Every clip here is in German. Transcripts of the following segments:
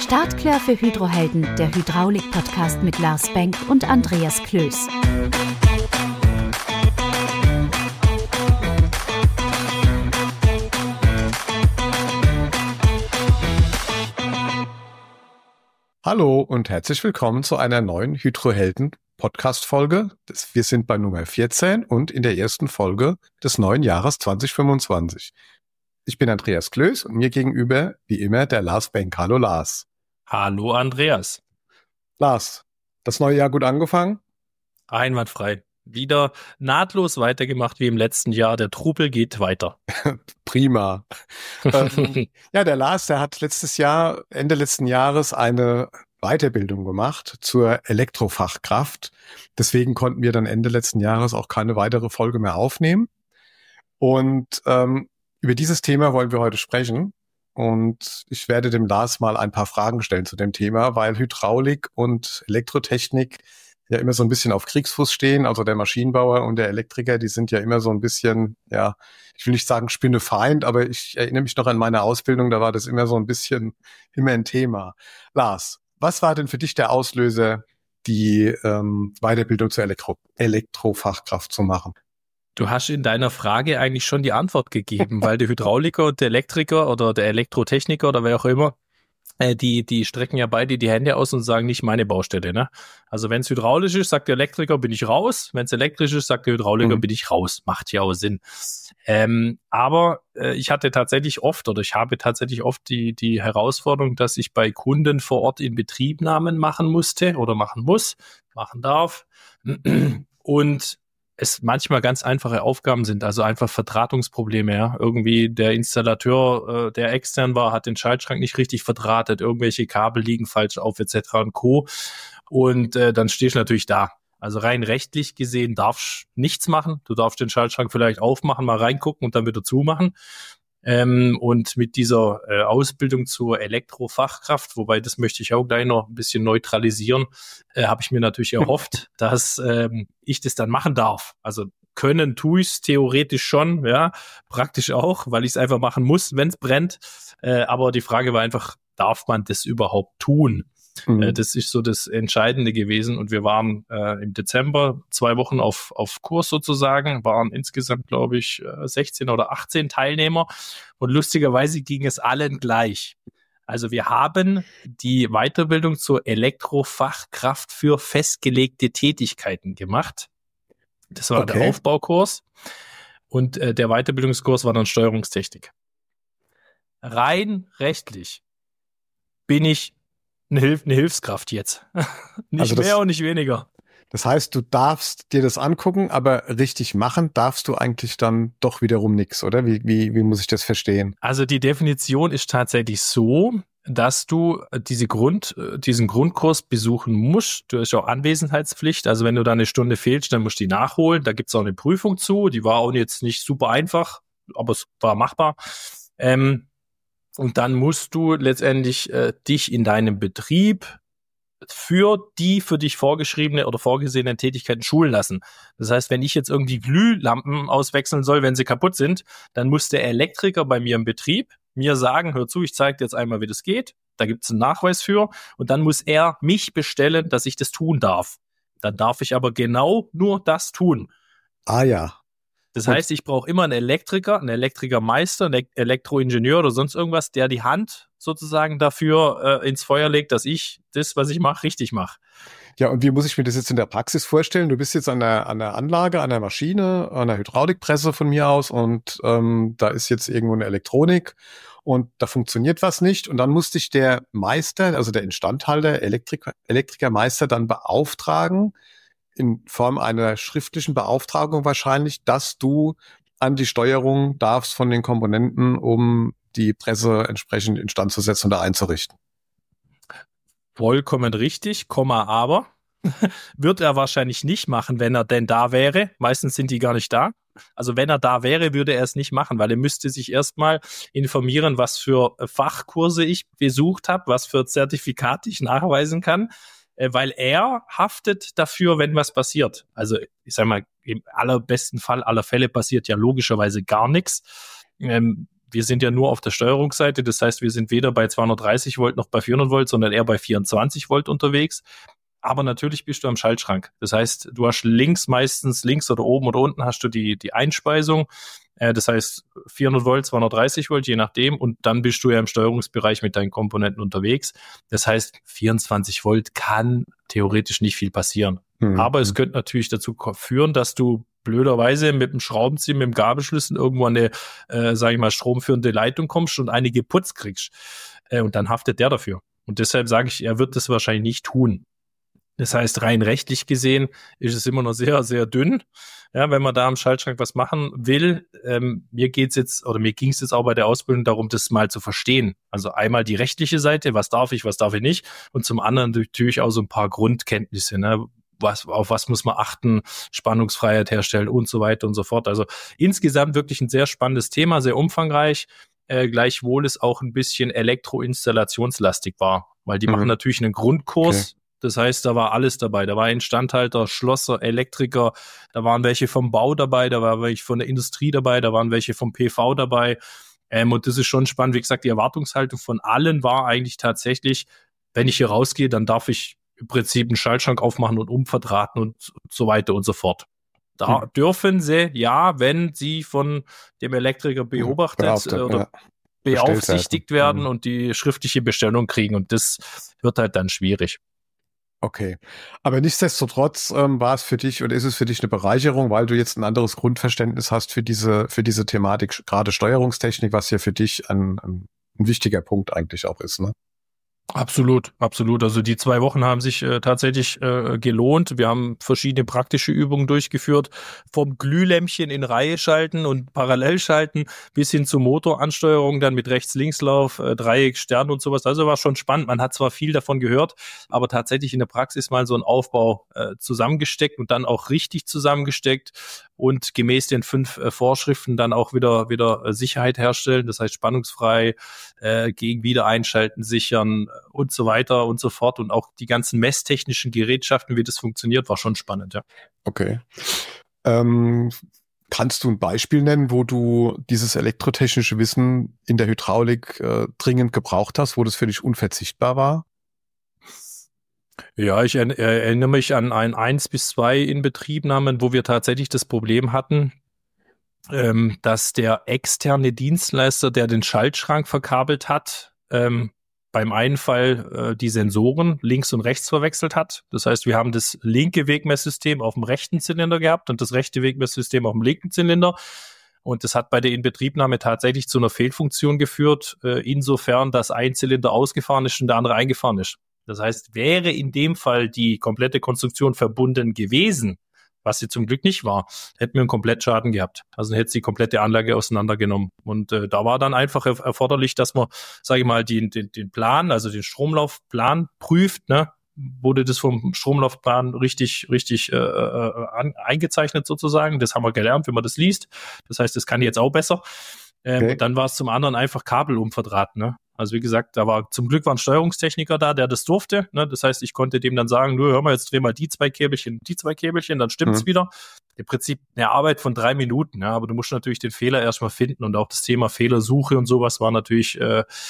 Startklar für Hydrohelden, der Hydraulik-Podcast mit Lars Benk und Andreas Klöß. Hallo und herzlich willkommen zu einer neuen Hydrohelden-Podcast-Folge. Wir sind bei Nummer 14 und in der ersten Folge des neuen Jahres 2025. Ich bin Andreas Klöß und mir gegenüber, wie immer, der Lars Benk. Hallo Lars. Hallo Andreas. Lars, das neue Jahr gut angefangen? Einwandfrei. Wieder nahtlos weitergemacht wie im letzten Jahr. Der Trubel geht weiter. Prima. Ja, der Lars, der hat Ende letzten Jahres eine Weiterbildung gemacht zur Elektrofachkraft. Deswegen konnten wir dann Ende letzten Jahres auch keine weitere Folge mehr aufnehmen. Und über dieses Thema wollen wir heute sprechen. Und ich werde dem Lars mal ein paar Fragen stellen zu dem Thema, weil Hydraulik und Elektrotechnik ja immer so ein bisschen auf Kriegsfuß stehen. Also der Maschinenbauer und der Elektriker, die sind ja immer so ein bisschen, ja, ich will nicht sagen Spinnefeind, aber ich erinnere mich noch an meine Ausbildung, da war das immer so ein bisschen immer ein Thema. Lars, was war denn für dich der Auslöser, die Weiterbildung zur Elektrofachkraft zu machen? Du hast in deiner Frage eigentlich schon die Antwort gegeben, weil der Hydrauliker und der Elektriker oder der Elektrotechniker oder wer auch immer, die strecken ja beide die Hände aus und sagen, nicht meine Baustelle, ne? Also wenn es hydraulisch ist, sagt der Elektriker, bin ich raus. Wenn es elektrisch ist, sagt der Hydrauliker, bin ich raus. Macht ja auch Sinn. Aber ich habe tatsächlich oft die Herausforderung, dass ich bei Kunden vor Ort Inbetriebnahmen machen darf. Und es manchmal ganz einfache Aufgaben sind, also einfach Verdrahtungsprobleme, ja. Irgendwie der Installateur, der extern war, hat den Schaltschrank nicht richtig verdrahtet, irgendwelche Kabel liegen falsch auf etc. und Co. Und dann stehst du natürlich da. Also rein rechtlich gesehen darfst du nichts machen. Du darfst den Schaltschrank vielleicht aufmachen, mal reingucken und dann wieder zumachen. Und mit dieser Ausbildung zur Elektrofachkraft, wobei das möchte ich auch gleich noch ein bisschen neutralisieren, habe ich mir natürlich erhofft, dass ich das dann machen darf. Also können tue ich es theoretisch schon, ja, praktisch auch, weil ich es einfach machen muss, wenn es brennt. Aber die Frage war einfach, darf man das überhaupt tun? Das ist so das Entscheidende gewesen und wir waren im Dezember 2 Wochen auf Kurs sozusagen, waren insgesamt, glaube ich, 16 oder 18 Teilnehmer und lustigerweise ging es allen gleich. Also wir haben die Weiterbildung zur Elektrofachkraft für festgelegte Tätigkeiten gemacht. Das war der Aufbaukurs und der Weiterbildungskurs war dann Steuerungstechnik. Rein rechtlich bin ich eine Hilfskraft jetzt. Nicht mehr und nicht weniger. Das heißt, du darfst dir das angucken, aber richtig machen darfst du eigentlich dann doch wiederum nichts, oder? Wie muss ich das verstehen? Also die Definition ist tatsächlich so, dass du diesen Grundkurs besuchen musst. Du hast auch Anwesenheitspflicht. Also wenn du da eine Stunde fehlst, dann musst du die nachholen. Da gibt es auch eine Prüfung zu. Die war auch jetzt nicht super einfach, aber es war machbar. Und dann musst du letztendlich dich in deinem Betrieb für die für dich vorgeschriebene oder vorgesehenen Tätigkeiten schulen lassen. Das heißt, wenn ich jetzt irgendwie Glühlampen auswechseln soll, wenn sie kaputt sind, dann muss der Elektriker bei mir im Betrieb mir sagen, hör zu, ich zeige dir jetzt einmal, wie das geht. Da gibt es einen Nachweis für. Und dann muss er mich bestellen, dass ich das tun darf. Dann darf ich aber genau nur das tun. Ah ja. Das heißt, ich brauche immer einen Elektriker, einen Elektrikermeister, einen Elektroingenieur oder sonst irgendwas, der die Hand sozusagen dafür ins Feuer legt, dass ich das, was ich mache, richtig mache. Ja, und wie muss ich mir das jetzt in der Praxis vorstellen? Du bist jetzt an der Anlage, an der Maschine, an der Hydraulikpresse von mir aus und da ist jetzt irgendwo eine Elektronik und da funktioniert was nicht und dann muss dich der Meister, also der Instandhalter, Elektrikermeister dann beauftragen, in Form einer schriftlichen Beauftragung wahrscheinlich, dass du an die Steuerung darfst von den Komponenten, um die Presse entsprechend instand zu setzen oder einzurichten. Vollkommen richtig, aber wird er wahrscheinlich nicht machen, wenn er denn da wäre. Meistens sind die gar nicht da. Also wenn er da wäre, würde er es nicht machen, weil er müsste sich erstmal informieren, was für Fachkurse ich besucht habe, was für Zertifikate ich nachweisen kann. Weil er haftet dafür, wenn was passiert. Also ich sag mal, im allerbesten Fall aller Fälle passiert ja logischerweise gar nichts. wir sind ja nur auf der Steuerungsseite, das heißt, wir sind weder bei 230 Volt noch bei 400 Volt, sondern eher bei 24 Volt unterwegs. Aber natürlich bist du am Schaltschrank. Das heißt, du hast meistens links oder oben oder unten hast du die Einspeisung. Das heißt 400 Volt, 230 Volt, je nachdem. Und dann bist du ja im Steuerungsbereich mit deinen Komponenten unterwegs. Das heißt, 24 Volt kann theoretisch nicht viel passieren. Aber es könnte natürlich dazu führen, dass du blöderweise mit dem Schraubenzieher, mit dem Gabelschlüssel irgendwo an eine, sage ich mal, stromführende Leitung kommst und einige Putz kriegst. Und dann haftet der dafür. Und deshalb sage ich, er wird das wahrscheinlich nicht tun. Das heißt, rein rechtlich gesehen ist es immer noch sehr, sehr dünn. Ja, wenn man da am Schaltschrank was machen will, mir ging es jetzt auch bei der Ausbildung darum, das mal zu verstehen. Also einmal die rechtliche Seite, was darf ich nicht, und zum anderen natürlich auch so ein paar Grundkenntnisse, ne? Auf was muss man achten, Spannungsfreiheit herstellen und so weiter und so fort. Also insgesamt wirklich ein sehr spannendes Thema, sehr umfangreich, gleichwohl es auch ein bisschen elektroinstallationslastig war, weil die machen natürlich einen Grundkurs. Okay. Das heißt, da war alles dabei. Da war Instandhalter, Schlosser, Elektriker, da waren welche vom Bau dabei, da war welche von der Industrie dabei, da waren welche vom PV dabei. Und das ist schon spannend. Wie gesagt, die Erwartungshaltung von allen war eigentlich tatsächlich, wenn ich hier rausgehe, dann darf ich im Prinzip einen Schaltschrank aufmachen und umverdrahten und so weiter und so fort. Da dürfen sie, ja, wenn sie von dem Elektriker beaufsichtigt werden und die schriftliche Bestellung kriegen. Und das wird halt dann schwierig. Okay. Aber nichtsdestotrotz war es für dich oder ist es für dich eine Bereicherung, weil du jetzt ein anderes Grundverständnis hast für diese Thematik, gerade Steuerungstechnik, was ja für dich ein wichtiger Punkt eigentlich auch ist, ne? Absolut, absolut. Also die 2 Wochen haben sich tatsächlich gelohnt. Wir haben verschiedene praktische Übungen durchgeführt, vom Glühlämpchen in Reihe schalten und parallel schalten bis hin zur Motoransteuerung, dann mit Rechts-Links-Lauf, Dreieck, Stern und sowas. Also war schon spannend. Man hat zwar viel davon gehört, aber tatsächlich in der Praxis mal so ein Aufbau zusammengesteckt und dann auch richtig zusammengesteckt und gemäß den 5 Vorschriften dann auch wieder Sicherheit herstellen. Das heißt spannungsfrei, gegen Wiedereinschalten sichern und so weiter und so fort. Und auch die ganzen messtechnischen Gerätschaften, wie das funktioniert, war schon spannend, ja. Okay. Kannst du ein Beispiel nennen, wo du dieses elektrotechnische Wissen in der Hydraulik dringend gebraucht hast, wo das für dich unverzichtbar war? Ja, ich erinnere mich an 1 bis 2 Inbetriebnahmen, wo wir tatsächlich das Problem hatten, dass der externe Dienstleister, der den Schaltschrank verkabelt hat, beim einen Fall die Sensoren links und rechts verwechselt hat. Das heißt, wir haben das linke Wegmesssystem auf dem rechten Zylinder gehabt und das rechte Wegmesssystem auf dem linken Zylinder. Und das hat bei der Inbetriebnahme tatsächlich zu einer Fehlfunktion geführt, insofern, dass ein Zylinder ausgefahren ist und der andere eingefahren ist. Das heißt, wäre in dem Fall die komplette Konstruktion verbunden gewesen, was sie zum Glück nicht war, hätten wir einen Komplettschaden gehabt. Also dann hätte sie die komplette Anlage auseinandergenommen. Und da war dann einfach erforderlich, dass man, sage ich mal, den Plan, also den Stromlaufplan prüft, ne? Wurde das vom Stromlaufplan richtig eingezeichnet sozusagen. Das haben wir gelernt, wenn man das liest. Das heißt, das kann jetzt auch besser. Okay. Und dann war es zum anderen einfach Kabel umverdrahten, ne? Also wie gesagt, zum Glück war ein Steuerungstechniker da, der das durfte, ne? Das heißt, ich konnte dem dann sagen, hör mal, jetzt dreh mal die 2 Käbelchen, dann stimmt's wieder. Im Prinzip eine Arbeit von 3 Minuten, ja, aber du musst natürlich den Fehler erstmal finden und auch das Thema Fehlersuche und sowas war natürlich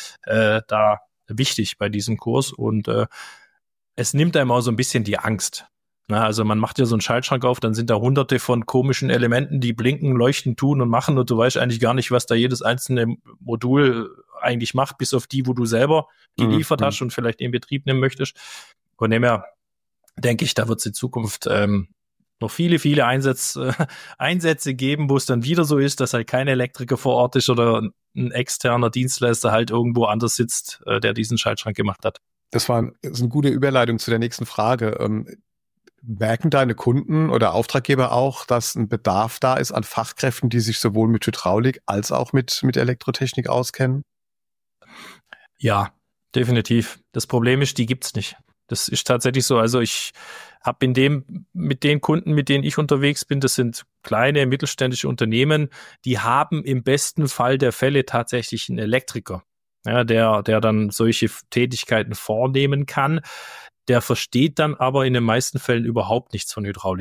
da wichtig bei diesem Kurs und es nimmt einem auch so ein bisschen die Angst. Na, also man macht ja so einen Schaltschrank auf, dann sind da hunderte von komischen Elementen, die blinken, leuchten, tun und machen und du weißt eigentlich gar nicht, was da jedes einzelne Modul eigentlich macht, bis auf die, wo du selber geliefert hast und vielleicht in Betrieb nehmen möchtest. Von dem her denke ich, da wird es in Zukunft noch viele, viele Einsätze geben, wo es dann wieder so ist, dass halt kein Elektriker vor Ort ist oder ein externer Dienstleister halt irgendwo anders sitzt, der diesen Schaltschrank gemacht hat. Das ist eine gute Überleitung zu der nächsten Frage. Merken deine Kunden oder Auftraggeber auch, dass ein Bedarf da ist an Fachkräften, die sich sowohl mit Hydraulik als auch mit Elektrotechnik auskennen? Ja, definitiv. Das Problem ist, die gibt's nicht. Das ist tatsächlich so. Also ich habe mit den Kunden, mit denen ich unterwegs bin, das sind kleine, mittelständische Unternehmen, die haben im besten Fall der Fälle tatsächlich einen Elektriker, ja, der dann solche Tätigkeiten vornehmen kann. Der versteht dann aber in den meisten Fällen überhaupt nichts von Hydraulik.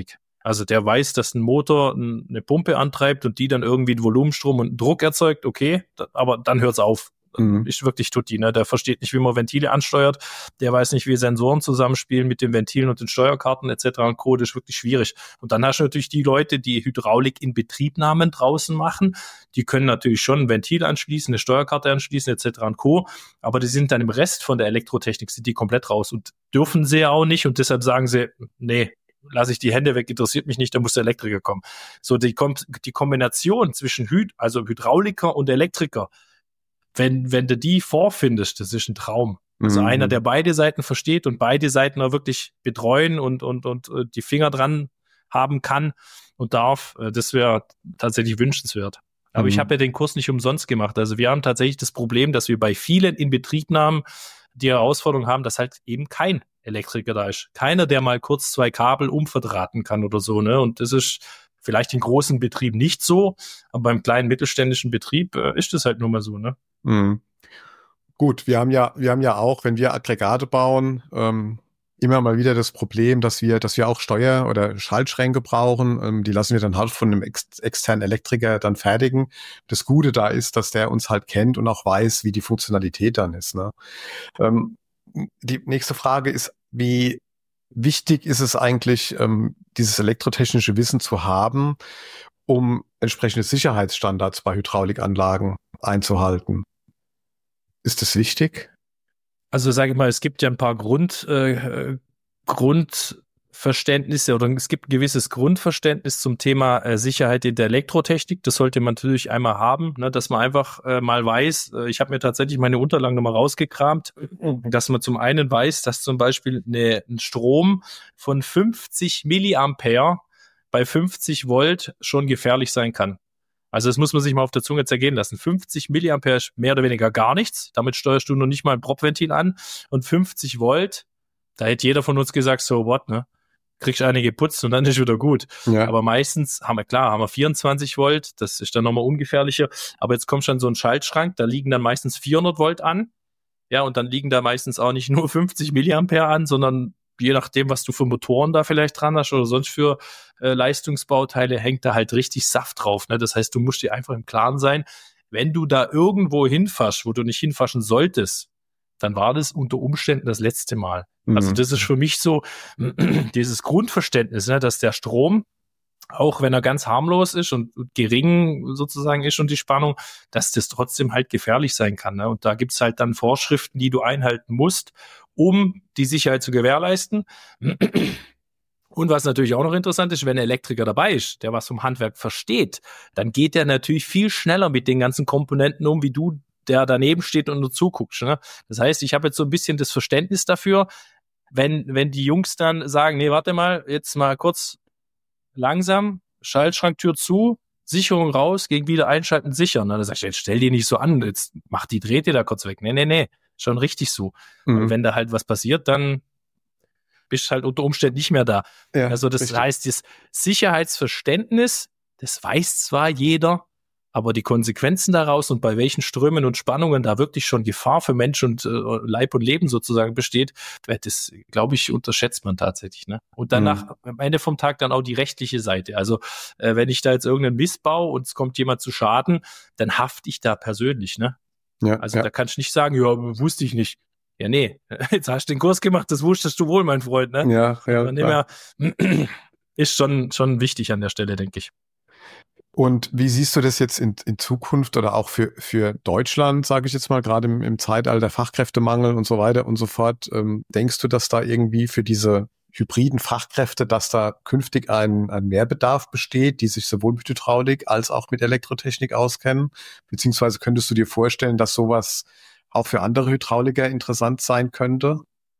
Also der weiß, dass ein Motor eine Pumpe antreibt und die dann irgendwie einen Volumenstrom und einen Druck erzeugt, okay, aber dann hört's auf. Ist wirklich tutti, ne? Der versteht nicht, wie man Ventile ansteuert, der weiß nicht, wie Sensoren zusammenspielen mit den Ventilen und den Steuerkarten etc. und Co. Das ist wirklich schwierig. Und dann hast du natürlich die Leute, die Hydraulik in Betriebnahmen draußen machen, die können natürlich schon ein Ventil anschließen, eine Steuerkarte anschließen etc. und Co. Aber die sind dann im Rest von der Elektrotechnik, sind die komplett raus und dürfen sie ja auch nicht und deshalb sagen sie, nee, lasse ich die Hände weg, interessiert mich nicht, da muss der Elektriker kommen. So die Kombination zwischen Hydrauliker und Elektriker, wenn du die vorfindest, das ist ein Traum. Also einer, der beide Seiten versteht und beide Seiten auch wirklich betreuen und die Finger dran haben kann und darf, das wäre tatsächlich wünschenswert. Aber ich habe ja den Kurs nicht umsonst gemacht. Also wir haben tatsächlich das Problem, dass wir bei vielen Inbetriebnahmen die Herausforderung haben, dass halt eben kein Elektriker da ist. Keiner, der mal kurz 2 Kabel umverdrahten kann oder so, ne? Und das ist vielleicht in großen Betrieben nicht so, aber beim kleinen mittelständischen Betrieb ist das halt nur mal so, ne? Gut, wir haben ja auch, wenn wir Aggregate bauen, immer mal wieder das Problem, dass wir auch Steuer- oder Schaltschränke brauchen. Die lassen wir dann halt von einem externen Elektriker dann fertigen. Das Gute da ist, dass der uns halt kennt und auch weiß, wie die Funktionalität dann ist, ne? Die nächste Frage ist, wie wichtig ist es eigentlich, dieses elektrotechnische Wissen zu haben, um entsprechende Sicherheitsstandards bei Hydraulikanlagen einzuhalten? Ist das wichtig? Also sage ich mal, es gibt ja ein paar Grundverständnisse oder es gibt ein gewisses Grundverständnis zum Thema Sicherheit in der Elektrotechnik. Das sollte man natürlich einmal haben, ne, dass man einfach mal weiß, ich habe mir tatsächlich meine Unterlagen nochmal rausgekramt, dass man zum einen weiß, dass zum Beispiel ein Strom von 50 Milliampere bei 50 Volt schon gefährlich sein kann. Also das muss man sich mal auf der Zunge zergehen lassen. 50 Milliampere ist mehr oder weniger gar nichts. Damit steuerst du noch nicht mal ein Propventil an. Und 50 Volt, da hätte jeder von uns gesagt, so what, ne? Kriegst eine geputzt und dann ist wieder gut. Ja. Aber meistens haben wir 24 Volt, das ist dann nochmal ungefährlicher. Aber jetzt kommt schon so ein Schaltschrank, da liegen dann meistens 400 Volt an. Ja, und dann liegen da meistens auch nicht nur 50 Milliampere an, sondern je nachdem, was du für Motoren da vielleicht dran hast oder sonst für Leistungsbauteile, hängt da halt richtig Saft drauf. Ne? Das heißt, du musst dir einfach im Klaren sein, wenn du da irgendwo hinfährst, wo du nicht hinfahren solltest, dann war das unter Umständen das letzte Mal. Also das ist für mich so dieses Grundverständnis, ne, dass der Strom, auch wenn er ganz harmlos ist und gering sozusagen ist und die Spannung, dass das trotzdem halt gefährlich sein kann. Ne? Und da gibt's halt dann Vorschriften, die du einhalten musst, um die Sicherheit zu gewährleisten. Und was natürlich auch noch interessant ist, wenn ein Elektriker dabei ist, der was vom Handwerk versteht, dann geht der natürlich viel schneller mit den ganzen Komponenten um, wie du, der daneben steht und nur zuguckst. Ne? Das heißt, ich habe jetzt so ein bisschen das Verständnis dafür, wenn die Jungs dann sagen, nee, warte mal, jetzt mal kurz langsam, Schaltschranktür zu, Sicherung raus, gegen wieder einschalten, sichern. Dann sag ich, jetzt stell die nicht so an, jetzt dreht die da kurz weg. Nee, schon richtig so. Und wenn da halt was passiert, dann bist halt unter Umständen nicht mehr da. Ja, also das richtig. Heißt, das Sicherheitsverständnis, das weiß zwar jeder, aber die Konsequenzen daraus und bei welchen Strömen und Spannungen da wirklich schon Gefahr für Mensch und Leib und Leben sozusagen besteht, das, glaube ich, unterschätzt man tatsächlich. Ne? Und danach am Ende vom Tag dann auch die rechtliche Seite. Also wenn ich da jetzt irgendeinen Mist baue und es kommt jemand zu Schaden, dann hafte ich da persönlich. Ne? Ja, also da kannst du nicht sagen, ja, wusste ich nicht. Ja, nee, jetzt hast du den Kurs gemacht, das wusstest du wohl, mein Freund, ne? Ja. Von dem her ist schon wichtig an der Stelle, denke ich. Und wie siehst du das jetzt in Zukunft oder auch für Deutschland, sage ich jetzt mal, gerade im Zeitalter Fachkräftemangel und so weiter und so fort? Denkst du, dass da irgendwie für diese hybriden Fachkräfte, dass da künftig ein Mehrbedarf besteht, die sich sowohl mit Hydraulik als auch mit Elektrotechnik auskennen? Beziehungsweise könntest du dir vorstellen, dass sowas auch für andere Hydrauliker interessant sein könnte?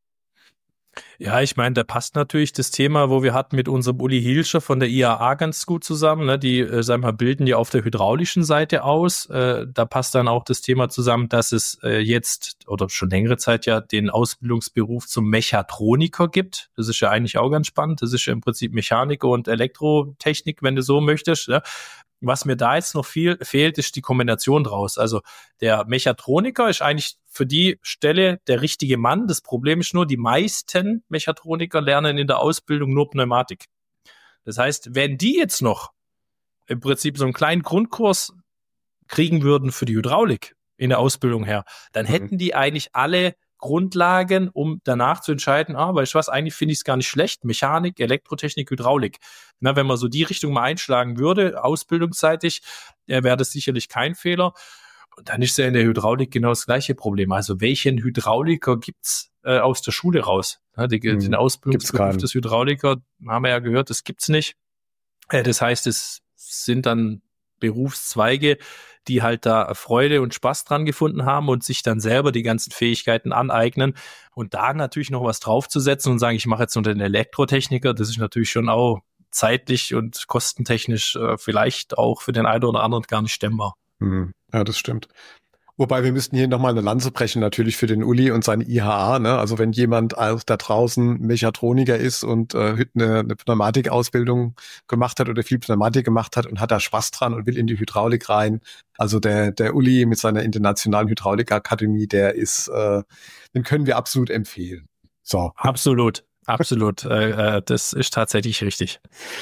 Ja, ich meine, da passt natürlich das Thema, wo wir hatten mit unserem Uli Hilscher von der IAA ganz gut zusammen. Ne? Die, sagen wir mal, bilden ja auf der hydraulischen Seite aus. Da passt dann auch das Thema zusammen, dass es jetzt oder schon längere Zeit ja den Ausbildungsberuf zum Mechatroniker gibt. Das ist ja eigentlich auch ganz spannend. Das ist ja im Prinzip Mechaniker und Elektrotechnik, wenn du so möchtest. Ja? Was mir da jetzt noch fehlt, ist die Kombination draus. Also der Mechatroniker ist eigentlich für die Stelle der richtige Mann. Das Problem ist nur, die meisten Mechatroniker lernen in der Ausbildung nur Pneumatik. Das heißt, wenn die jetzt noch im Prinzip so einen kleinen Grundkurs kriegen würden für die Hydraulik in der Ausbildung her, dann hätten die eigentlich alle Grundlagen, um danach zu entscheiden, weißt du was, eigentlich finde ich es gar nicht schlecht, Mechanik, Elektrotechnik, Hydraulik. Na, wenn man so die Richtung mal einschlagen würde, ausbildungsseitig, wäre das sicherlich kein Fehler. Und dann ist ja in der Hydraulik genau das gleiche Problem. Also welchen Hydrauliker gibt's aus der Schule raus? Ja, den Ausbildungsberuf des Hydrauliker, haben wir ja gehört, das gibt's nicht. Das heißt, es sind dann Berufszweige, die halt da Freude und Spaß dran gefunden haben und sich dann selber die ganzen Fähigkeiten aneignen. Und da natürlich noch was draufzusetzen und sagen, ich mache jetzt nur den Elektrotechniker, das ist natürlich schon auch zeitlich und kostentechnisch vielleicht auch für den einen oder anderen gar nicht stemmbar. Ja, das stimmt. Wobei wir müssten hier nochmal eine Lanze brechen, natürlich für den Uli und seine IHA. Ne? Also wenn jemand auch da draußen Mechatroniker ist und eine Pneumatikausbildung gemacht hat oder viel Pneumatik gemacht hat und hat da Spaß dran und will in die Hydraulik rein. Also der Uli mit seiner internationalen Hydraulikakademie, den können wir absolut empfehlen. So. Absolut. Das ist tatsächlich richtig.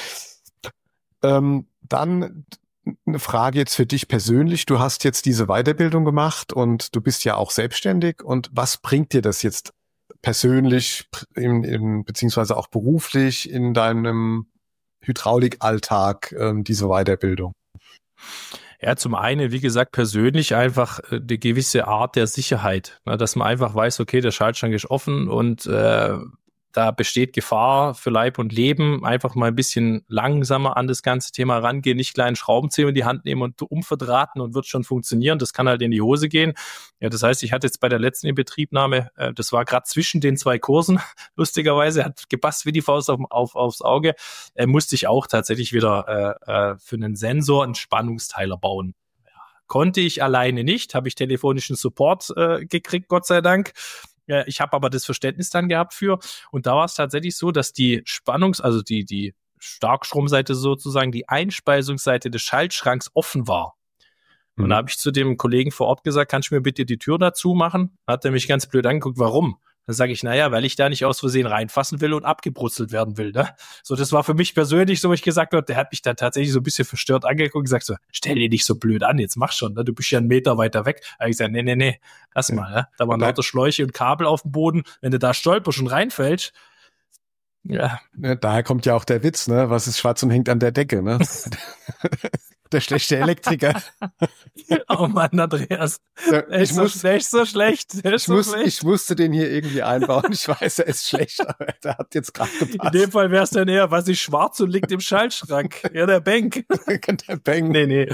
Dann eine Frage jetzt für dich persönlich. Du hast jetzt diese Weiterbildung gemacht und du bist ja auch selbstständig. Und was bringt dir das jetzt persönlich, beziehungsweise auch beruflich in deinem Hydraulikalltag, diese Weiterbildung? Ja, zum einen, wie gesagt, persönlich einfach eine gewisse Art der Sicherheit, dass man einfach weiß, okay, der Schaltschrank ist offen und da besteht Gefahr für Leib und Leben, einfach mal ein bisschen langsamer an das ganze Thema rangehen, nicht kleinen Schraubenzieher in die Hand nehmen und umverdrahten und wird schon funktionieren. Das kann halt in die Hose gehen. Ja, das heißt, ich hatte jetzt bei der letzten Inbetriebnahme, das war gerade zwischen den 2 Kursen, lustigerweise, hat gepasst wie die Faust aufs Auge, musste ich auch tatsächlich wieder für einen Sensor einen Spannungsteiler bauen. Konnte ich alleine nicht, habe ich telefonischen Support gekriegt, Gott sei Dank. Ja, ich habe aber das Verständnis dann gehabt für. Und da war es tatsächlich so, dass die also die Starkstromseite sozusagen, die Einspeisungsseite des Schaltschranks offen war. Und da habe ich zu dem Kollegen vor Ort gesagt, kannst du mir bitte die Tür dazu machen? Hat er mich ganz blöd angeguckt, warum? Dann sage ich, weil ich da nicht aus Versehen reinfassen will und abgebrutzelt werden will. Ne? So, das war für mich persönlich so, wie ich gesagt habe, der hat mich dann tatsächlich so ein bisschen verstört angeguckt und gesagt so, stell dir nicht so blöd an, jetzt mach schon, ne? Du bist ja 1 Meter weiter weg. Da habe ich gesagt, nee, lass mal. Ne? Da waren lauter Schläuche und Kabel auf dem Boden. Wenn du da stolperst und reinfällst, ja. Daher kommt ja auch der Witz, ne? Was ist schwarz und hängt an der Decke, ne? Der schlechte Elektriker. Oh Mann, Andreas. Der ist so schlecht. Ich musste den hier irgendwie einbauen. Ich weiß, er ist schlecht, aber der hat jetzt gerade gepasst. In dem Fall wäre es dann eher, was ist schwarz und liegt im Schaltschrank? Ja, der Bank. Der Bank. Nee.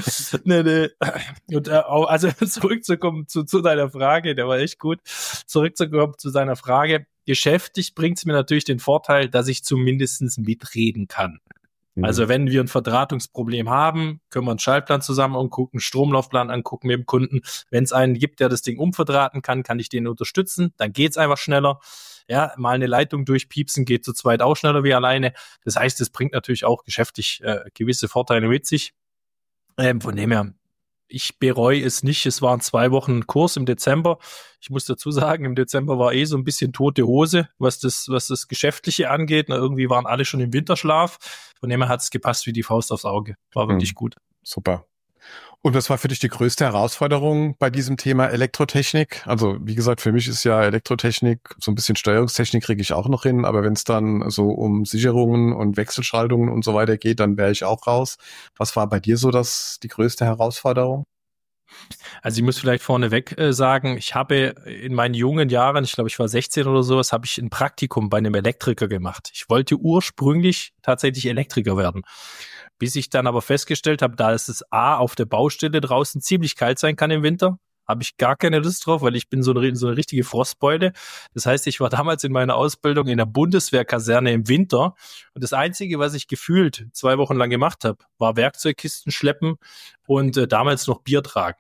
Und also zurückzukommen zu deiner Frage, der war echt gut. Zurückzukommen zu deiner Frage. Geschäftlich bringt es mir natürlich den Vorteil, dass ich zumindest mitreden kann. Also wenn wir ein Verdrahtungsproblem haben, können wir einen Schaltplan zusammen angucken, einen Stromlaufplan angucken mit dem Kunden. Wenn es einen gibt, der das Ding umverdrahten kann ich den unterstützen. Dann geht's einfach schneller. Ja, mal eine Leitung durchpiepsen geht zu zweit auch schneller wie alleine. Das heißt, es bringt natürlich auch geschäftlich gewisse Vorteile mit sich. Von dem her, ich bereue es nicht. Es waren 2 Wochen Kurs im Dezember. Ich muss dazu sagen, im Dezember war so ein bisschen tote Hose, was das Geschäftliche angeht. Irgendwie waren alle schon im Winterschlaf. Von dem her hat es gepasst wie die Faust aufs Auge. War wirklich gut. Super. Und was war für dich die größte Herausforderung bei diesem Thema Elektrotechnik? Also wie gesagt, für mich ist ja Elektrotechnik, so ein bisschen Steuerungstechnik kriege ich auch noch hin, aber wenn es dann so um Sicherungen und Wechselschaltungen und so weiter geht, dann wäre ich auch raus. Was war bei dir so die größte Herausforderung? Also ich muss vielleicht vorneweg sagen, ich habe in meinen jungen Jahren, ich glaube, ich war 16 oder sowas, habe ich ein Praktikum bei einem Elektriker gemacht. Ich wollte ursprünglich tatsächlich Elektriker werden. Bis ich dann aber festgestellt habe, da es auf der Baustelle draußen ziemlich kalt sein kann im Winter, habe ich gar keine Lust drauf, weil ich bin so eine richtige Frostbeule. Das heißt, ich war damals in meiner Ausbildung in der Bundeswehrkaserne im Winter und das Einzige, was ich gefühlt 2 Wochen lang gemacht habe, war Werkzeugkisten schleppen und damals noch Bier tragen.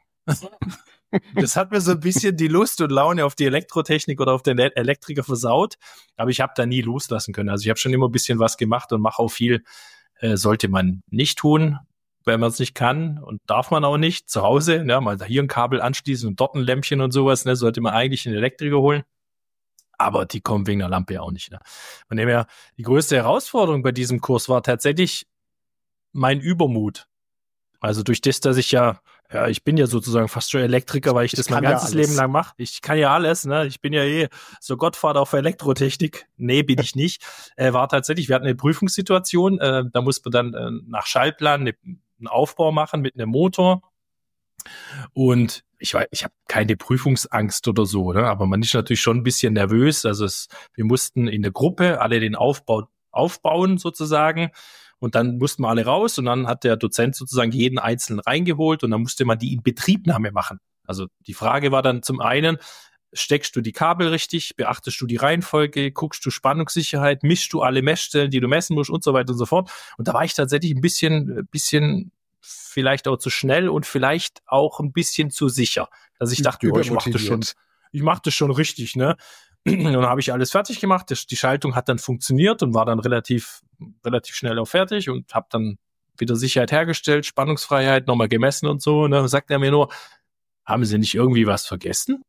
Das hat mir so ein bisschen die Lust und Laune auf die Elektrotechnik oder auf den Elektriker versaut, aber ich habe da nie loslassen können. Also ich habe schon immer ein bisschen was gemacht und mache auch viel, sollte man nicht tun, wenn man es nicht kann und darf man auch nicht zu Hause, ne, mal hier ein Kabel anschließen und dort ein Lämpchen und sowas, ne, sollte man eigentlich einen Elektriker holen. Aber die kommen wegen der Lampe ja auch nicht. Ne? Von dem her, die größte Herausforderung bei diesem Kurs war tatsächlich mein Übermut. Also durch das, dass ich ich bin ja sozusagen fast schon Elektriker, weil ich das mein ganzes Leben lang mache. Ich kann ja alles, ne? Ich bin ja so Gottvater auf Elektrotechnik. Nee, bin ich nicht. War tatsächlich, wir hatten eine Prüfungssituation, da musste man dann nach Schaltplan einen Aufbau machen mit einem Motor. Und ich habe keine Prüfungsangst oder so, ne? Aber man ist natürlich schon ein bisschen nervös. Also wir mussten in der Gruppe alle den Aufbau aufbauen sozusagen. Und dann mussten wir alle raus und dann hat der Dozent sozusagen jeden Einzelnen reingeholt und dann musste man die Inbetriebnahme machen. Also die Frage war dann zum einen, steckst du die Kabel richtig, beachtest du die Reihenfolge, guckst du Spannungssicherheit, mischst du alle Messstellen, die du messen musst und so weiter und so fort. Und da war ich tatsächlich ein bisschen vielleicht auch zu schnell und vielleicht auch ein bisschen zu sicher. Also ich dachte, ich mach das schon richtig, ne? Und dann habe ich alles fertig gemacht. Die Schaltung hat dann funktioniert und war dann relativ schnell auch fertig und habe dann wieder Sicherheit hergestellt, Spannungsfreiheit nochmal gemessen und so. Und dann sagt er mir nur, haben Sie nicht irgendwie was vergessen?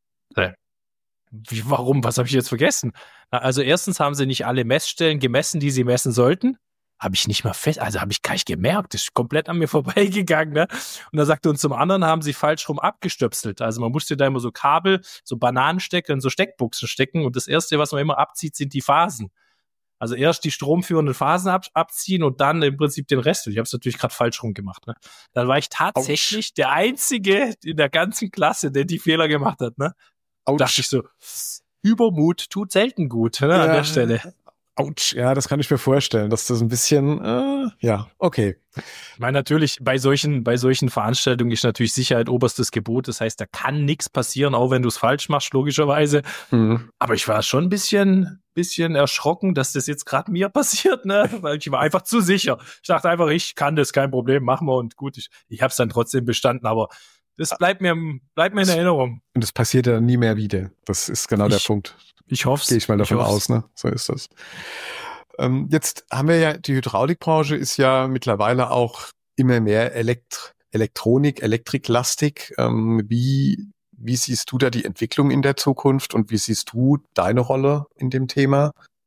Warum? Was habe ich jetzt vergessen? Also erstens haben Sie nicht alle Messstellen gemessen, die Sie messen sollten. Habe ich nicht mal habe ich gar nicht gemerkt, das ist komplett an mir vorbeigegangen, ne? Und dann sagte uns zum anderen, haben sie falsch rum abgestöpselt. Also man musste da immer so Kabel, so Bananenstecker in so Steckbuchsen stecken und das Erste, was man immer abzieht, sind die Phasen. Also erst die stromführenden Phasen abziehen und dann im Prinzip den Rest. Ich habe es natürlich gerade falsch rum gemacht, ne? Dann war ich tatsächlich der Einzige in der ganzen Klasse, der die Fehler gemacht hat, ne? Dachte ich so, Übermut tut selten gut, ne, an der Stelle. Autsch, ja, das kann ich mir vorstellen, dass das ein bisschen, okay. Ich meine, natürlich, bei solchen Veranstaltungen ist natürlich Sicherheit oberstes Gebot. Das heißt, da kann nichts passieren, auch wenn du es falsch machst, logischerweise. Mhm. Aber ich war schon ein bisschen erschrocken, dass das jetzt gerade mir passiert, ne? Weil ich war einfach zu sicher. Ich dachte einfach, ich kann das, kein Problem, machen wir und gut. Ich habe es dann trotzdem bestanden, aber das bleibt mir in Erinnerung. Und das passiert ja nie mehr wieder. Das ist genau der Punkt. Ich hoffe es. Gehe ich mal davon aus, ne? So ist das. Jetzt haben wir ja, die Hydraulikbranche ist ja mittlerweile auch immer mehr elektriklastig. Wie siehst du da die Entwicklung in der Zukunft und wie siehst du deine Rolle in dem Thema?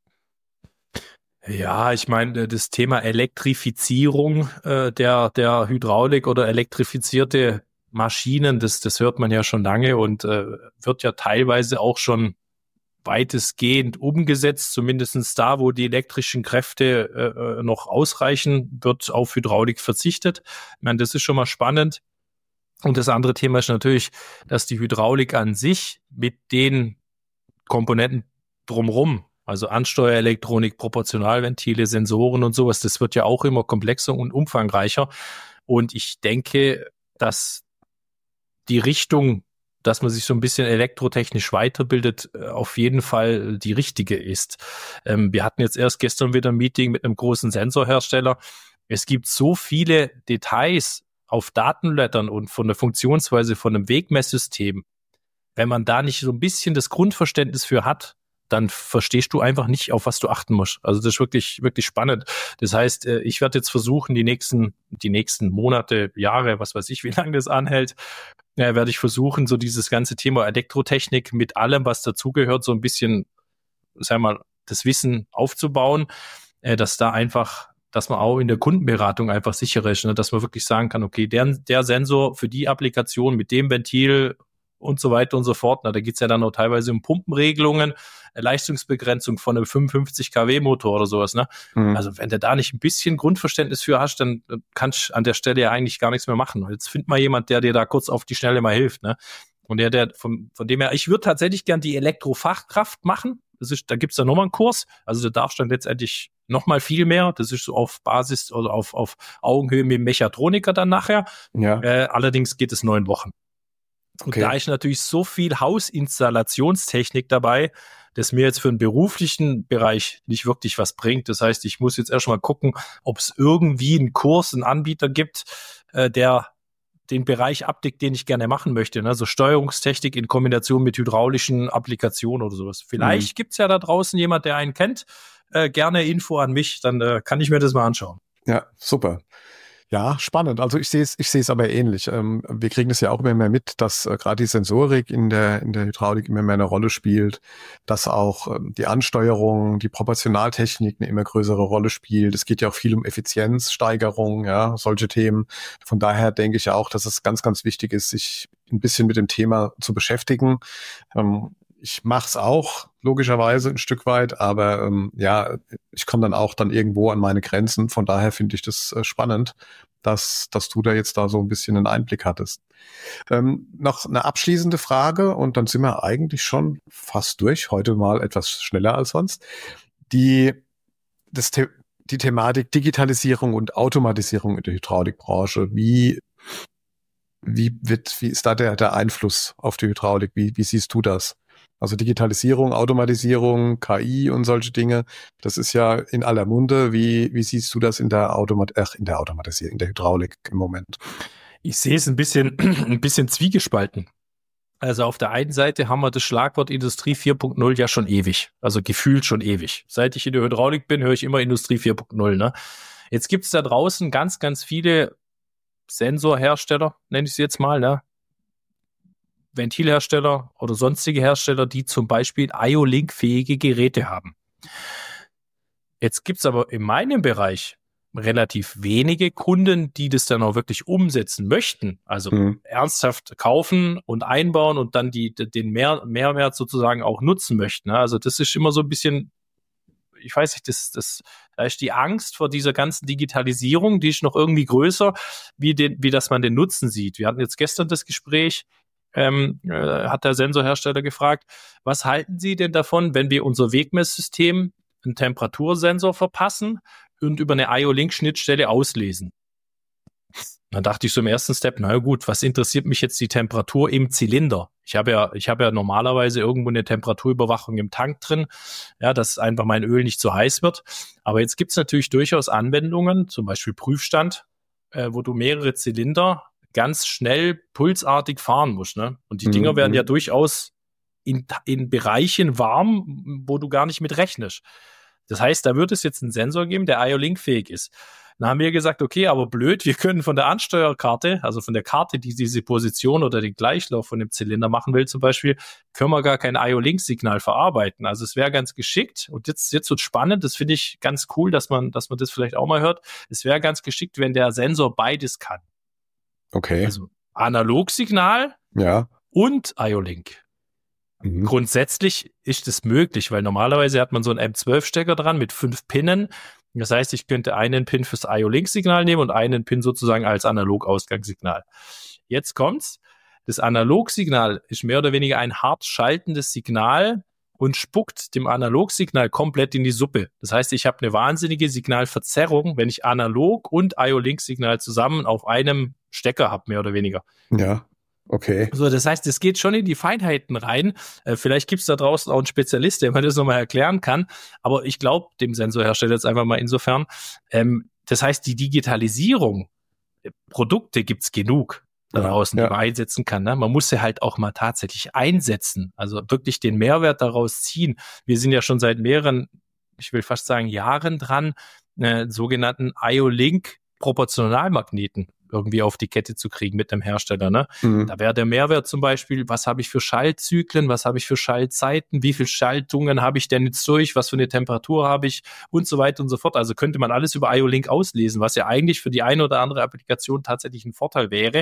Ja, ich meine, das Thema Elektrifizierung der Hydraulik oder elektrifizierte Maschinen, das hört man ja schon lange und wird ja teilweise auch schon weitestgehend umgesetzt, zumindest da, wo die elektrischen Kräfte noch ausreichen, wird auf Hydraulik verzichtet. Ich meine, das ist schon mal spannend. Und das andere Thema ist natürlich, dass die Hydraulik an sich mit den Komponenten drumherum, also Ansteuerelektronik, Proportionalventile, Sensoren und sowas, das wird ja auch immer komplexer und umfangreicher. Und ich denke, dass die Richtung, dass man sich so ein bisschen elektrotechnisch weiterbildet, auf jeden Fall die richtige ist. Wir hatten jetzt erst gestern wieder ein Meeting mit einem großen Sensorhersteller. Es gibt so viele Details auf Datenblättern und von der Funktionsweise von einem Wegmesssystem. Wenn man da nicht so ein bisschen das Grundverständnis für hat, dann verstehst du einfach nicht, auf was du achten musst. Also das ist wirklich, wirklich spannend. Das heißt, ich werde jetzt versuchen, die nächsten Monate, Jahre, was weiß ich, wie lange das anhält, werde ich versuchen, so dieses ganze Thema Elektrotechnik mit allem, was dazugehört, so ein bisschen, sagen wir mal, das Wissen aufzubauen, dass man auch in der Kundenberatung einfach sicherer ist, ne, dass man wirklich sagen kann, okay, der Sensor für die Applikation mit dem Ventil und so weiter und so fort. Na, da geht's ja dann auch teilweise um Pumpenregelungen, Leistungsbegrenzung von einem 55 kW Motor oder sowas. Ne? Mhm. Also wenn du da nicht ein bisschen Grundverständnis für hast, dann kannst du an der Stelle ja eigentlich gar nichts mehr machen. Jetzt find mal jemand, der dir da kurz auf die Schnelle mal hilft. Ne? Und von dem her, ich würde tatsächlich gern die Elektrofachkraft machen. Da gibt's dann nochmal einen Kurs. Also da darfst du dann letztendlich nochmal viel mehr. Das ist so auf Basis oder auf Augenhöhe mit dem Mechatroniker dann nachher. Ja. Allerdings geht es 9 Wochen. Okay. Und da ist natürlich so viel Hausinstallationstechnik dabei, dass mir jetzt für den beruflichen Bereich nicht wirklich was bringt. Das heißt, ich muss jetzt erstmal gucken, ob es irgendwie einen Kurs, einen Anbieter gibt, der den Bereich abdeckt, den ich gerne machen möchte. Ne? So Steuerungstechnik in Kombination mit hydraulischen Applikationen oder sowas. Vielleicht gibt's ja da draußen jemand, der einen kennt. Gerne Info an mich, dann kann ich mir das mal anschauen. Ja, super. Ja, spannend. Also ich sehe es aber ähnlich. Wir kriegen es ja auch immer mehr mit, dass gerade die Sensorik in der Hydraulik immer mehr eine Rolle spielt, dass auch die Ansteuerung, die Proportionaltechnik eine immer größere Rolle spielt. Es geht ja auch viel um Effizienzsteigerung, ja, solche Themen. Von daher denke ich auch, dass es ganz, ganz wichtig ist, sich ein bisschen mit dem Thema zu beschäftigen. Ich mache es auch logischerweise ein Stück weit, aber ja, ich komme dann irgendwo an meine Grenzen. Von daher finde ich das spannend, dass du da jetzt da so ein bisschen einen Einblick hattest. Noch eine abschließende Frage und dann sind wir eigentlich schon fast durch. Heute mal etwas schneller als sonst. Die Thematik Digitalisierung und Automatisierung in der Hydraulikbranche. Wie ist da der Einfluss auf die Hydraulik? Wie siehst du das? Also Digitalisierung, Automatisierung, KI und solche Dinge, das ist ja in aller Munde. Wie siehst du das in der Automatisierung, in der Hydraulik im Moment? Ich sehe es ein bisschen zwiegespalten. Also auf der einen Seite haben wir das Schlagwort Industrie 4.0 ja schon ewig, also gefühlt schon ewig. Seit ich in der Hydraulik bin, höre ich immer Industrie 4.0. Ne? Jetzt gibt es da draußen ganz, ganz viele Sensorhersteller, nenne ich sie jetzt mal, ne? Ventilhersteller oder sonstige Hersteller, die zum Beispiel IO-Link-fähige Geräte haben. Jetzt gibt es aber in meinem Bereich relativ wenige Kunden, die das dann auch wirklich umsetzen möchten, also ernsthaft kaufen und einbauen und dann den Mehrwert sozusagen auch nutzen möchten. Also das ist immer so ein bisschen, ich weiß nicht, da ist die Angst vor dieser ganzen Digitalisierung, die ist noch irgendwie größer, wie dass man den Nutzen sieht. Wir hatten jetzt gestern das Gespräch, hat der Sensorhersteller gefragt, was halten Sie denn davon, wenn wir unser Wegmesssystem einen Temperatursensor verpassen und über eine IO-Link-Schnittstelle auslesen? Dann dachte ich so im ersten Step, na gut, was interessiert mich jetzt die Temperatur im Zylinder? Ich habe ja normalerweise irgendwo eine Temperaturüberwachung im Tank drin, ja, dass einfach mein Öl nicht zu heiß wird. Aber jetzt gibt es natürlich durchaus Anwendungen, zum Beispiel Prüfstand, wo du mehrere Zylinder ganz schnell pulsartig fahren musst. Ne? Und die Dinger werden ja durchaus in Bereichen warm, wo du gar nicht mit rechnest. Das heißt, da wird es jetzt einen Sensor geben, der IO-Link-fähig ist. Dann haben wir gesagt, okay, aber blöd, wir können von der Ansteuerkarte, also von der Karte, die diese Position oder den Gleichlauf von dem Zylinder machen will zum Beispiel, können wir gar kein IO-Link-Signal verarbeiten. Also es wäre ganz geschickt, und jetzt wird spannend, das finde ich ganz cool, dass man das vielleicht auch mal hört. Es wäre ganz geschickt, wenn der Sensor beides kann. Okay. Also Analogsignal und IO-Link. Grundsätzlich ist es möglich, weil normalerweise hat man so einen M12-Stecker dran mit 5 Pinnen. Das heißt, ich könnte einen Pin fürs IO-Link-Signal nehmen und einen Pin sozusagen als Analog-Ausgangssignal. Jetzt kommt's. Das Analogsignal ist mehr oder weniger ein hart schaltendes Signal und spuckt dem Analogsignal komplett in die Suppe. Das heißt, ich habe eine wahnsinnige Signalverzerrung, wenn ich Analog- und IO-Link-Signal zusammen auf einem Stecker habe, mehr oder weniger. Ja, okay. So, das heißt, es geht schon in die Feinheiten rein. Vielleicht gibt's da draußen auch einen Spezialist, der mir das nochmal erklären kann. Aber ich glaube dem Sensorhersteller jetzt einfach mal insofern. Das heißt, die Digitalisierung, Produkte gibt's genug da draußen, die man einsetzen kann. Ne? Man muss sie halt auch mal tatsächlich einsetzen. Also wirklich den Mehrwert daraus ziehen. Wir sind ja schon seit mehreren, ich will fast sagen Jahren dran, sogenannten IO-Link-Proportionalmagneten irgendwie auf die Kette zu kriegen mit dem Hersteller. Ne? Da wäre der Mehrwert zum Beispiel, was habe ich für Schaltzyklen, was habe ich für Schaltzeiten, wie viele Schaltungen habe ich denn jetzt durch, was für eine Temperatur habe ich und so weiter und so fort. Also könnte man alles über IO-Link auslesen, was ja eigentlich für die eine oder andere Applikation tatsächlich ein Vorteil wäre.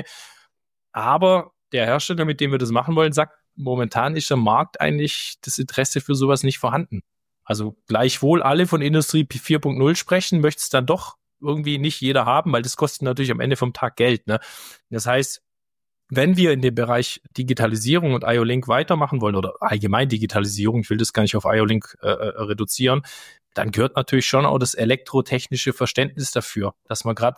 Aber der Hersteller, mit dem wir das machen wollen, sagt, momentan ist am Markt eigentlich das Interesse für sowas nicht vorhanden. Also gleichwohl alle von Industrie 4.0 sprechen, möchte es dann doch irgendwie nicht jeder haben, weil das kostet natürlich am Ende vom Tag Geld. Ne? Das heißt, wenn wir in dem Bereich Digitalisierung und IO-Link weitermachen wollen oder allgemein Digitalisierung, ich will das gar nicht auf IO-Link reduzieren, dann gehört natürlich schon auch das elektrotechnische Verständnis dafür, dass man gerade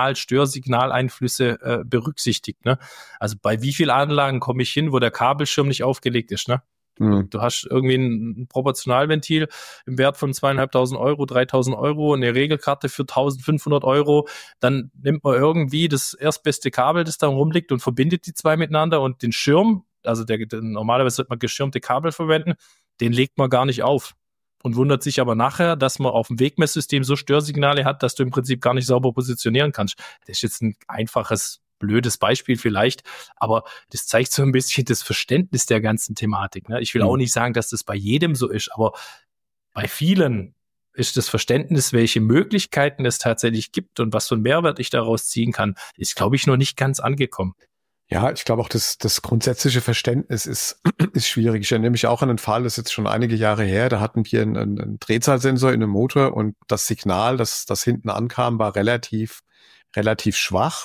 Störsignaleinflüsse berücksichtigt. Ne? Also bei wie vielen Anlagen komme ich hin, wo der Kabelschirm nicht aufgelegt ist, ne? Du hast irgendwie ein Proportionalventil im Wert von 2.500 Euro, 3.000 Euro, eine Regelkarte für 1.500 Euro. Dann nimmt man irgendwie das erstbeste Kabel, das da rumliegt und verbindet die zwei miteinander und den Schirm, also normalerweise sollte man geschirmte Kabel verwenden, den legt man gar nicht auf. und wundert sich aber nachher, dass man auf dem Wegmesssystem so Störsignale hat, dass du im Prinzip gar nicht sauber positionieren kannst. Das ist jetzt ein einfaches, blödes Beispiel vielleicht, aber das zeigt so ein bisschen das Verständnis der ganzen Thematik. Ne? Ich will auch nicht sagen, dass das bei jedem so ist, aber bei vielen ist das Verständnis, welche Möglichkeiten es tatsächlich gibt und was für einen Mehrwert ich daraus ziehen kann, ist, glaube ich, noch nicht ganz angekommen. Ja, ich glaube auch, das grundsätzliche Verständnis ist schwierig. Ich erinnere mich auch an einen Fall, das ist jetzt schon einige Jahre her, da hatten wir einen Drehzahlsensor in einem Motor und das Signal, das hinten ankam, war relativ schwach.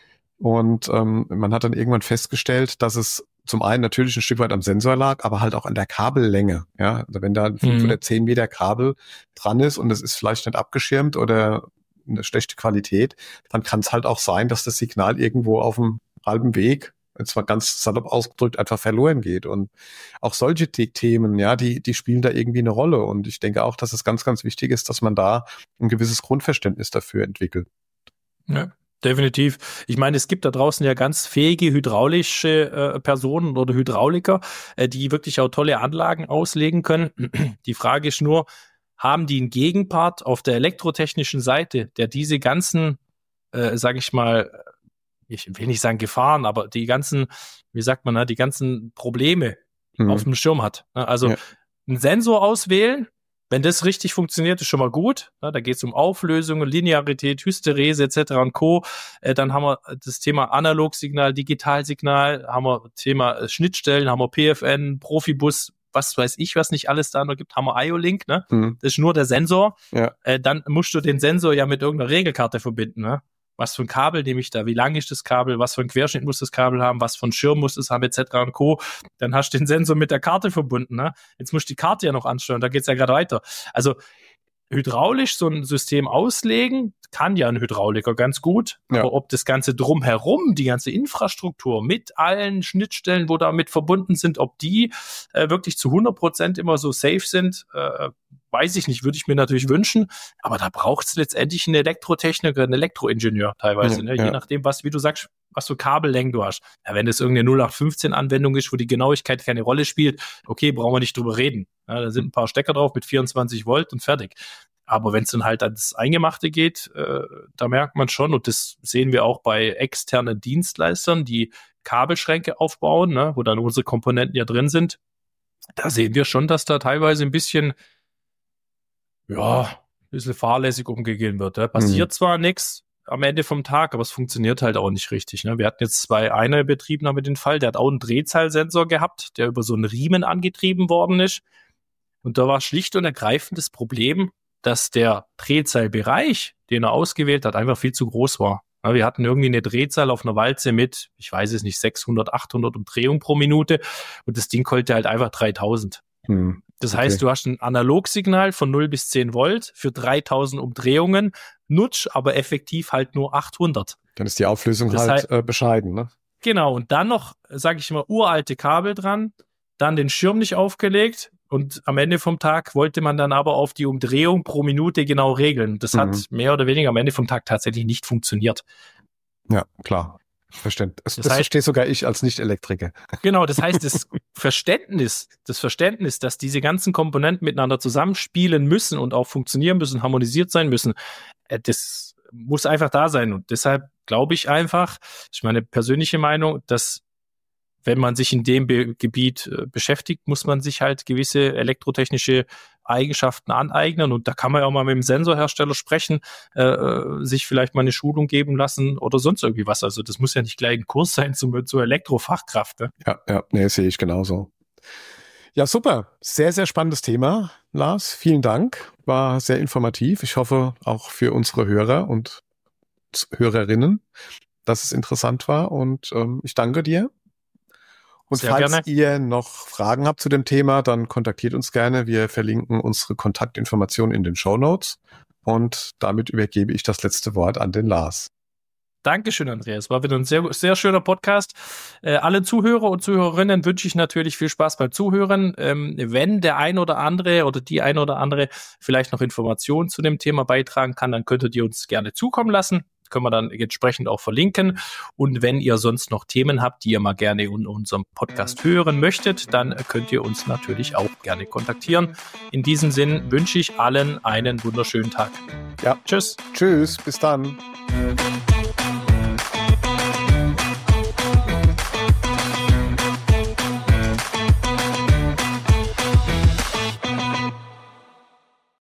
Und man hat dann irgendwann festgestellt, dass es zum einen natürlich ein Stück weit am Sensor lag, aber halt auch an der Kabellänge. Ja, also wenn da 5 oder 10 Meter Kabel dran ist und es ist vielleicht nicht abgeschirmt oder eine schlechte Qualität, dann kann es halt auch sein, dass das Signal irgendwo auf dem halben Weg, jetzt mal ganz salopp ausgedrückt, einfach verloren geht. Und auch solche Themen, ja, die spielen da irgendwie eine Rolle. Und ich denke auch, dass es ganz, ganz wichtig ist, dass man da ein gewisses Grundverständnis dafür entwickelt. Ja. Definitiv. Ich meine, es gibt da draußen ja ganz fähige hydraulische Personen oder Hydrauliker, die wirklich auch tolle Anlagen auslegen können. Die Frage ist nur, haben die einen Gegenpart auf der elektrotechnischen Seite, der diese ganzen, sage ich mal, ich will nicht sagen Gefahren, aber die ganzen, wie sagt man, die ganzen Probleme auf dem Schirm hat. Also einen Sensor auswählen, wenn das richtig funktioniert, ist schon mal gut. Da geht es um Auflösung, Linearität, Hysterese etc. und Co. Dann haben wir das Thema Analogsignal, Digitalsignal, haben wir Thema Schnittstellen, haben wir PFN, Profibus, was weiß ich, was nicht alles da noch gibt, haben wir IO-Link, ne? Das ist nur der Sensor. Ja. Dann musst du den Sensor ja mit irgendeiner Regelkarte verbinden, ne? Was für ein Kabel nehme ich da? Wie lang ist das Kabel? Was für einen Querschnitt muss das Kabel haben? Was für einen Schirm muss es haben? Etc. und Co. Dann hast du den Sensor mit der Karte verbunden. Ne? Jetzt musst du die Karte ja noch ansteuern. Da geht's ja gerade weiter. Also hydraulisch so ein System auslegen, kann ja ein Hydrauliker ganz gut. Ja. Aber ob das Ganze drumherum, die ganze Infrastruktur mit allen Schnittstellen, wo damit verbunden sind, ob die wirklich zu 100% immer so safe sind, weiß ich nicht, würde ich mir natürlich wünschen, aber da braucht es letztendlich einen Elektrotechniker, einen Elektroingenieur teilweise, je nachdem, wie du sagst, was für Kabellängen du hast. Ja, wenn das irgendeine 0815-Anwendung ist, wo die Genauigkeit keine Rolle spielt, okay, brauchen wir nicht drüber reden. Ja, da sind ein paar Stecker drauf mit 24 Volt und fertig. Aber wenn es dann halt ans Eingemachte geht, da merkt man schon, und das sehen wir auch bei externen Dienstleistern, die Kabelschränke aufbauen, ne, wo dann unsere Komponenten ja drin sind, da sehen wir schon, dass da teilweise ein bisschen fahrlässig umgegangen wird. Da passiert zwar nichts am Ende vom Tag, aber es funktioniert halt auch nicht richtig. Ne? Wir hatten jetzt bei einer Betriebnahme den Fall, der hat auch einen Drehzahlsensor gehabt, der über so einen Riemen angetrieben worden ist. Und da war schlicht und ergreifend das Problem, dass der Drehzahlbereich, den er ausgewählt hat, einfach viel zu groß war. Ja, wir hatten irgendwie eine Drehzahl auf einer Walze mit, ich weiß es nicht, 600, 800 Umdrehungen pro Minute und das Ding konnte halt einfach 3000. Das heißt, du hast ein Analogsignal von 0 bis 10 Volt für 3000 Umdrehungen, nutzt aber effektiv halt nur 800. Dann ist die Auflösung halt bescheiden, ne? Genau, und dann noch, sage ich mal, uralte Kabel dran, dann den Schirm nicht aufgelegt und am Ende vom Tag wollte man dann aber auf die Umdrehung pro Minute genau regeln. Das hat mehr oder weniger am Ende vom Tag tatsächlich nicht funktioniert. Ja, klar. Das heißt, verstehe sogar ich als Nicht-Elektriker. Genau, das heißt, das Verständnis, dass diese ganzen Komponenten miteinander zusammenspielen müssen und auch funktionieren müssen, harmonisiert sein müssen, das muss einfach da sein. Und deshalb glaube ich einfach, das ist meine persönliche Meinung, dass wenn man sich in dem Gebiet beschäftigt, muss man sich halt gewisse elektrotechnische Eigenschaften aneignen und da kann man ja auch mal mit dem Sensorhersteller sprechen, sich vielleicht mal eine Schulung geben lassen oder sonst irgendwie was. Also das muss ja nicht gleich ein Kurs sein zur Elektrofachkraft. Ne? Ja, sehe ich genauso. Ja, super. Sehr, sehr spannendes Thema, Lars. Vielen Dank. War sehr informativ. Ich hoffe auch für unsere Hörer und Hörerinnen, dass es interessant war und ich danke dir. Und sehr falls gerne. Ihr noch Fragen habt zu dem Thema, dann kontaktiert uns gerne. Wir verlinken unsere Kontaktinformationen in den Shownotes. Und damit übergebe ich das letzte Wort an den Lars. Dankeschön, Andreas. War wieder ein sehr, sehr schöner Podcast. Alle Zuhörer und Zuhörerinnen wünsche ich natürlich viel Spaß beim Zuhören. Wenn der ein oder andere oder die ein oder andere vielleicht noch Informationen zu dem Thema beitragen kann, dann könntet ihr uns gerne zukommen lassen. können wir dann entsprechend auch verlinken. Und wenn ihr sonst noch Themen habt, die ihr mal gerne in unserem Podcast hören möchtet, dann könnt ihr uns natürlich auch gerne kontaktieren. In diesem Sinn wünsche ich allen einen wunderschönen Tag. Ja. Tschüss. Tschüss, bis dann.